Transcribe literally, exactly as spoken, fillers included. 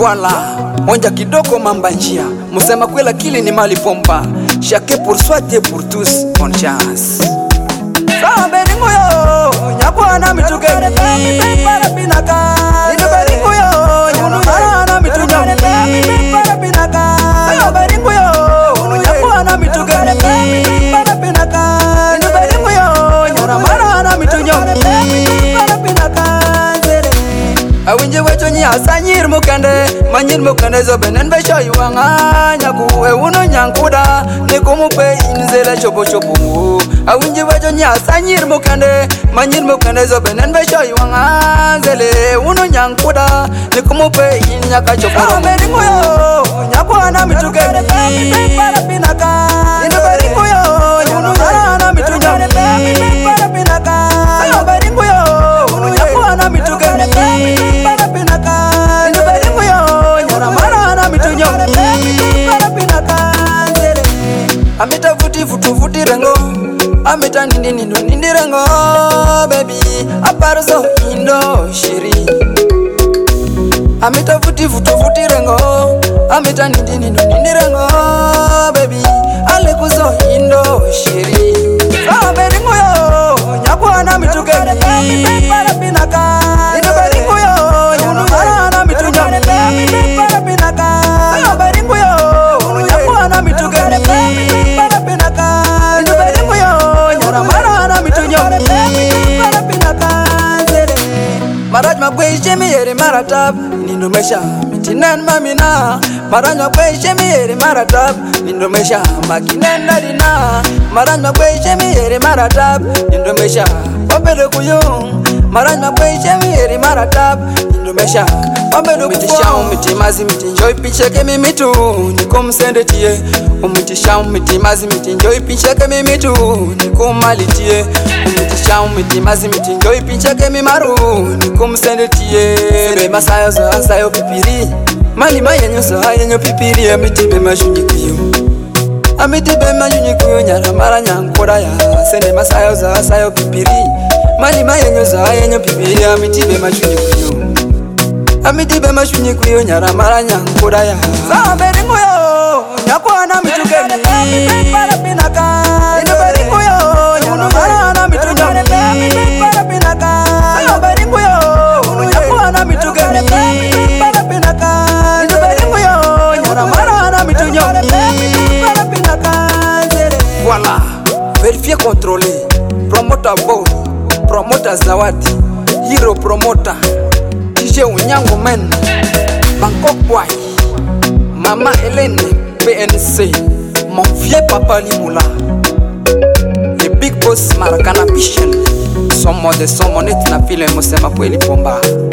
Voilà, onja kidogo mamba njia. Musema kwela kili ni mali pomba. Chacun pour soi, Dieu pour tous. Bonne chance. Sabe ngoyo, nyakwana mitugeni. Para pinaka. Sabe ngoyo, nyakwana mitugeni. Para pinaka. Sabe ngoyo, nyakwana mitugeni. Para pinaka. Sabe ngoyo, nyakwana mitugeni. Para pinaka. Awinje wecho nyasa nyir mukande manyir mukande zo benen be shoy wanga nyaku e uno nyankuda ne kumupe inzela chopo chopo. Awinje wecho nyasa nyir mukande manyir mukande zo benen be shoy wanga zele uno nyankuda ne kumupe inyaka chopo. Ameri ngoyo nyakwana mitugeni para pinaka. Inabari ngoyo nyakwana mitugeni para pinaka. Ameri ngoyo nyakwana mitugeni para pinaka. Inabari ngoyo nyakwana mitugeni para pinaka. Amita futi futu futi rengo. Amita nindi nindo nindi rengo. Baby aparzo indo shiri. Amita futi futu futi rengo. Amita nindi nindo nindi rengo. Baby ale kuzo indo shiri. Sabe ngoyo nyakwana mitugeni para pinaka. Inabari ngoyo nyakwana mitugeni para pinaka. Sabe ngoyo nyakwana mitugeni para pinaka. Inabari ngoyo nyakwana mitugeni para pinaka. Maraj magwe jemi yere maratab ninomesha mitinan mamina. Maraj magwe jemi yere maratab ninomesha makinan nadina. Maraj magwe jemi yere maratab ninomesha wabele kuyung. Maraj magwe jemi yere maratab ninomesha wabele kutisha umitimazi mitinjoy picheke mimitu nikumsende tie. Umitisha umitimazi mitinjoy picheke mimitu nikumalitie. Umitisha umitimazi mitinjoy picheke mimaru nikumsende tie. Sebe masayo za sayo pipiri mali mayenyo za yenyo pipiri. Amitibe mashunyi kuyo amitibe mashunyi kuyo nyara mara nyankora ya. Sende masayo za sayo pipiri mali mayenyo za yenyo pipiri. Amitibe mashunyi kuyo amitibe mashunyi kuyo nyara mara nyankora ya. Sabe ngoyo nyakwana mitugeni para pinaka. Inabari ngoyo nyakwana mitugeni para pinaka. Sabe ngoyo nyakwana mitugeni para pinaka. Inabari ngoyo nyakwana mitugeni para pinaka. Voilà, vérifier, contrôler. Promoter Bo, promoter Zawadi, Hero promoter, D J Unyango Men, Bangkok Boy, Mama Hélène, P N C, mon vieux papa Limoula, le Big Boss Maracana Pichel, son mode, son monette na file Mosema Kweli Pomba.